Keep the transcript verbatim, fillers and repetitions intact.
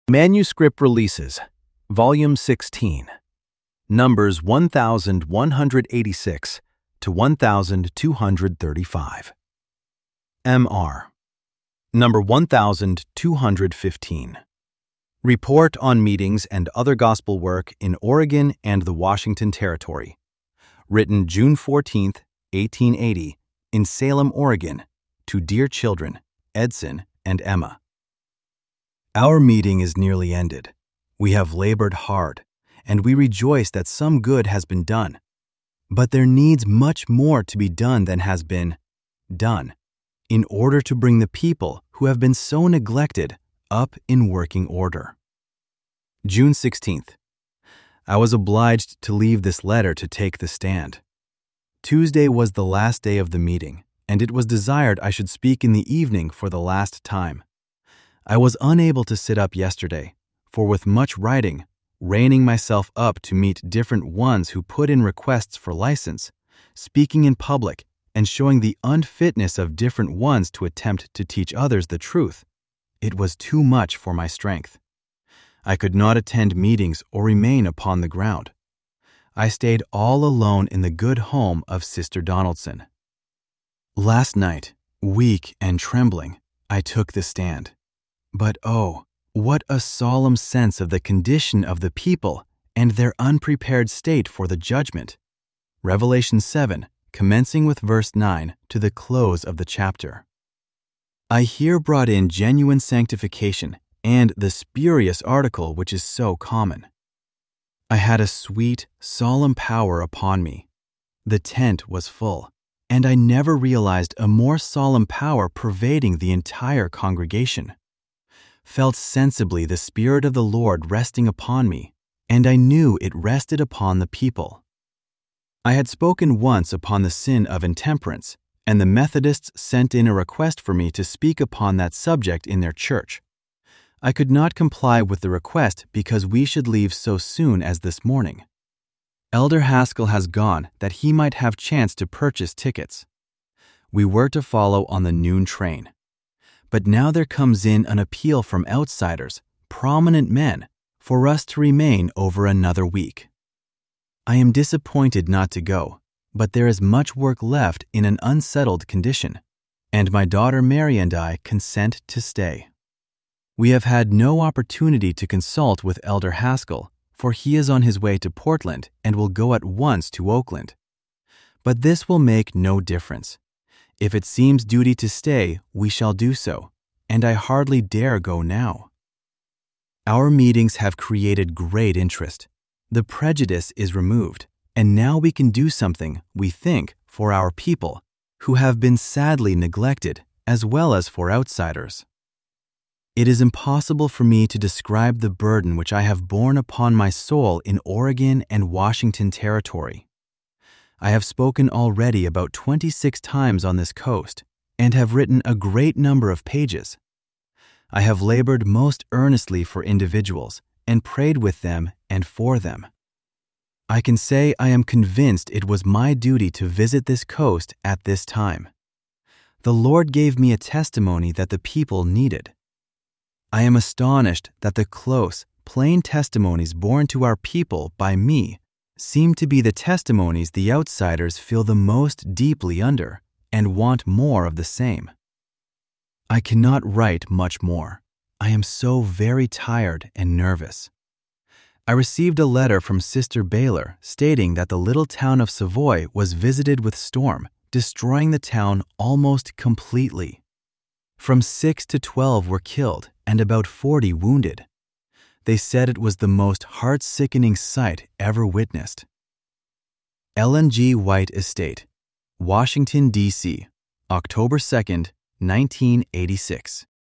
Manuscript Releases, Volume sixteen, Numbers one thousand one hundred eighty-six to one thousand two hundred thirty-five. M R. Number one thousand two hundred fifteen. Report on Meetings and Other Gospel Work in Oregon and the Washington Territory. Written June fourteenth, eighteen eighty, in Salem, Oregon, to dear children, Edson and Emma. Our meeting is nearly ended. We have labored hard, and we rejoice that some good has been done. But there needs much more to be done than has been done, in order to bring the people who have been so neglected up in working order. June sixteenth. I was obliged to leave this letter to take the stand. Tuesday was the last day of the meeting, and it was desired I should speak in the evening for the last time. I was unable to sit up yesterday, for with much writing, reining myself up to meet different ones who put in requests for license, speaking in public, and showing the unfitness of different ones to attempt to teach others the truth, it was too much for my strength. I could not attend meetings or remain upon the ground. I stayed all alone in the good home of Sister Donaldson. Last night, weak and trembling, I took the stand. But oh, what a solemn sense of the condition of the people and their unprepared state for the judgment. Revelation seven, commencing with verse nine to the close of the chapter. I here brought in genuine sanctification and the spurious article which is so common. I had a sweet, solemn power upon me. The tent was full, and I never realized a more solemn power pervading the entire congregation. Felt sensibly the Spirit of the Lord resting upon me, and I knew it rested upon the people. I had spoken once upon the sin of intemperance, and the Methodists sent in a request for me to speak upon that subject in their church. I could not comply with the request because we should leave so soon as this morning. Elder Haskell has gone that he might have chance to purchase tickets. We were to follow on the noon train. But now there comes in an appeal from outsiders, prominent men, for us to remain over another week. I am disappointed not to go, but there is much work left in an unsettled condition, and my daughter Mary and I consent to stay. We have had no opportunity to consult with Elder Haskell, for he is on his way to Portland and will go at once to Oakland. But this will make no difference. If it seems duty to stay, we shall do so, and I hardly dare go now. Our meetings have created great interest. The prejudice is removed, and now we can do something, we think, for our people, who have been sadly neglected, as well as for outsiders. It is impossible for me to describe the burden which I have borne upon my soul in Oregon and Washington Territory. I have spoken already about twenty-six times on this coast and have written a great number of pages. I have labored most earnestly for individuals and prayed with them and for them. I can say I am convinced it was my duty to visit this coast at this time. The Lord gave me a testimony that the people needed. I am astonished that the close, plain testimonies borne to our people by me seem to be the testimonies the outsiders feel the most deeply under and want more of the same. I cannot write much more. I am so very tired and nervous. I received a letter from Sister Baylor stating that the little town of Savoy was visited with storm, destroying the town almost completely. From six to twelve were killed and about forty wounded. They said it was the most heart-sickening sight ever witnessed. Ellen G. White Estate, Washington, D C, October second, nineteen eighty-six.